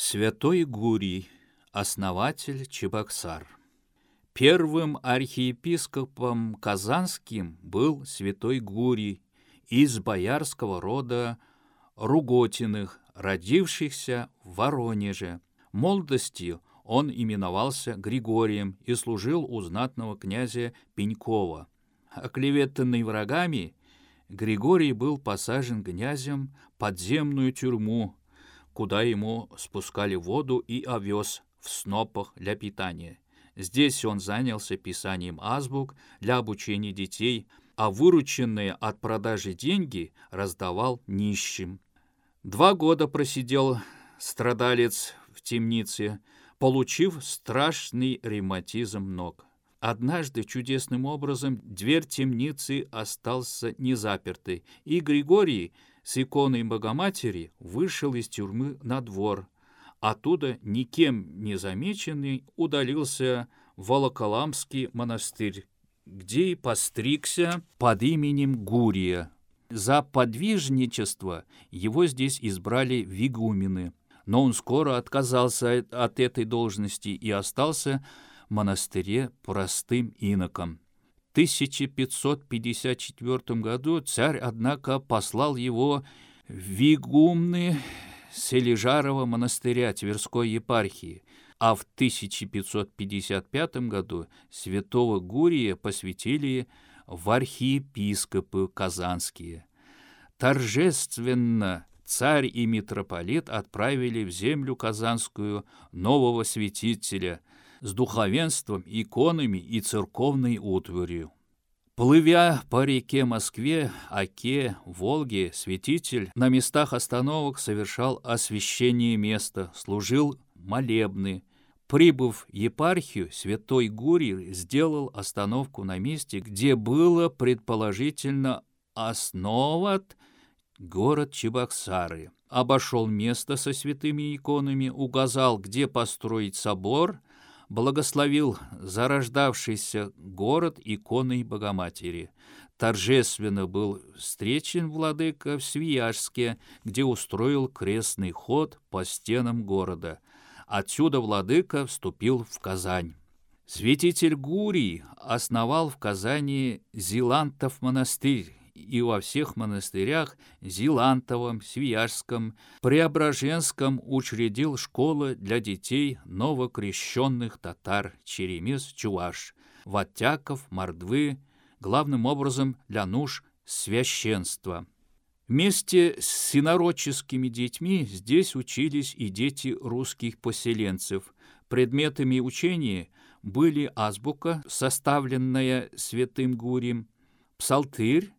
Святой Гурий, основатель Чебоксар. Первым архиепископом казанским был святой Гурий из боярского рода Руготиных, родившихся в Воронеже. В молодости он именовался Григорием и служил у знатного князя Пенькова. Оклеветанный врагами, Григорий был посажен князем в подземную тюрьму, куда ему спускали воду и овес в снопах для питания. Здесь он занялся писанием азбук для обучения детей, а вырученные от продажи деньги раздавал нищим. 2 года просидел страдалец в темнице, получив страшный ревматизм ног. Однажды чудесным образом дверь темницы остался незапертой, и Григорий с иконой Богоматери вышел из тюрьмы на двор. Оттуда, никем не замеченный, удалился в Волоколамский монастырь, где и постригся под именем Гурия. За подвижничество его здесь избрали в игумены, но он скоро отказался от этой должности и остался в монастыре простым иноком. В 1554 году царь, однако, послал его в игумены Сележарова монастыря Тверской епархии, а в 1555 году святого Гурия посвятили в архиепископы казанские. Торжественно царь и митрополит отправили в землю казанскую нового святителя с духовенством, иконами и церковной утварью. Плывя по реке Москве, Оке, Волге, святитель на местах остановок совершал освящение места, служил молебны. Прибыв в епархию, святой Гурий сделал остановку на месте, где было предположительно основан город Чебоксары. Обошел место со святыми иконами, указал, где построить собор, благословил зарождавшийся город иконой Богоматери. Торжественно был встречен владыка в Свияжске, где устроил крестный ход по стенам города. Отсюда владыка вступил в Казань. Святитель Гурий основал в Казани Зилантов монастырь, и во всех монастырях Зилантовом, Свияжском, Преображенском учредил школы для детей новокрещенных татар, черемис, чуваш, ваттяков, мордвы, главным образом для нужд священства. Вместе с инородческими детьми здесь учились и дети русских поселенцев. Предметами учения были азбука, составленная святым Гурием, псалтырь,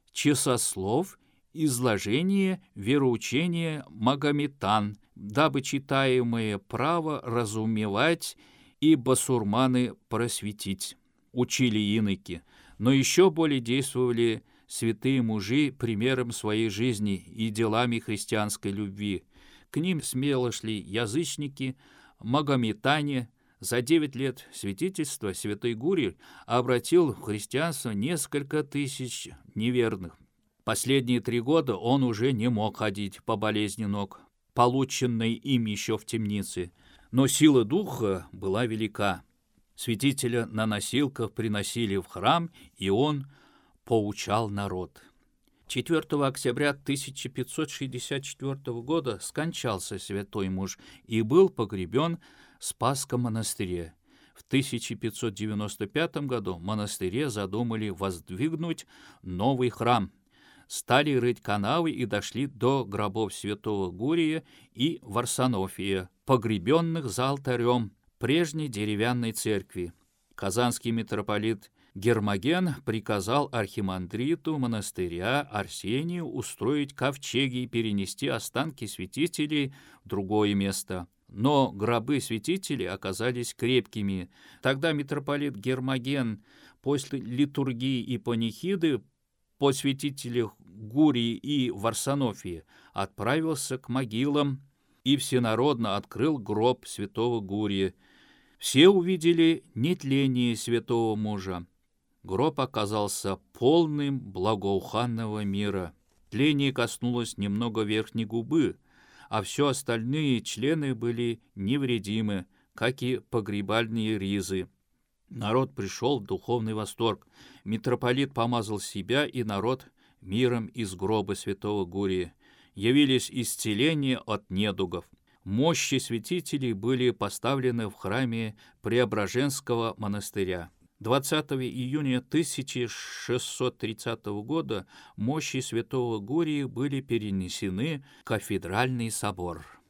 часослов, изложение вероучения магометан, дабы читаемое право разумевать и басурманы просветить. Учили иноки, но еще более действовали святые мужи примером своей жизни и делами христианской любви. К ним смело шли язычники, магометане. За 9 лет святительства святой Гурий обратил в христианство несколько тысяч неверных. Последние 3 года он уже не мог ходить по болезни ног, полученной им еще в темнице, но сила духа была велика. Святителя на носилках приносили в храм, и он поучал народ. 4 октября 1564 года скончался святой муж и был погребен в Спасском монастыре. В 1595 году в монастыре задумали воздвигнуть новый храм. Стали рыть канавы и дошли до гробов святого Гурия и Варсонофия, погребенных за алтарем прежней деревянной церкви. Казанский митрополит Гермоген приказал архимандриту монастыря Арсению устроить ковчеги и перенести останки святителей в другое место. Но гробы святителей оказались крепкими. Тогда митрополит Гермоген после литургии и панихиды по святителях Гурии и Варсонофии отправился к могилам и всенародно открыл гроб святого Гурия. Все увидели нетление святого мужа. Гроб оказался полным благоуханного мира. Тление коснулось немного верхней губы, а все остальные члены были невредимы, как и погребальные ризы. Народ пришел в духовный восторг. Митрополит помазал себя и народ миром из гроба святого Гурия. Явились исцеления от недугов. Мощи святителей были поставлены в храме Преображенского монастыря. 20 июня 1630 года мощи святого Гурия были перенесены в кафедральный собор.